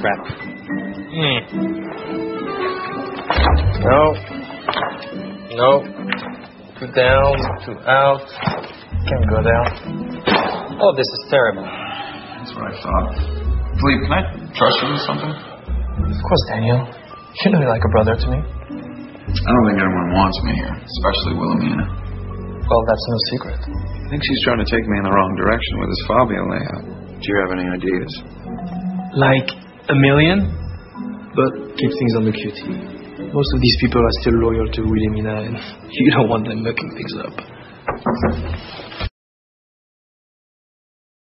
Bravo. No. Two down, two out. Can't go down. Oh, this is terrible. That's what I thought. Philippe, can I trust you with something? Of course, Daniel. You know you're like a brother to me. I don't think anyone wants me here, especially Wilhelmina. Well, that's no secret. I think she's trying to take me in the wrong direction with this Fabio layout. Do you have any ideas? Like $1 million, but keep things on the QT. Most of these people are still loyal to Wilhelmina, and you don't want them mucking things up.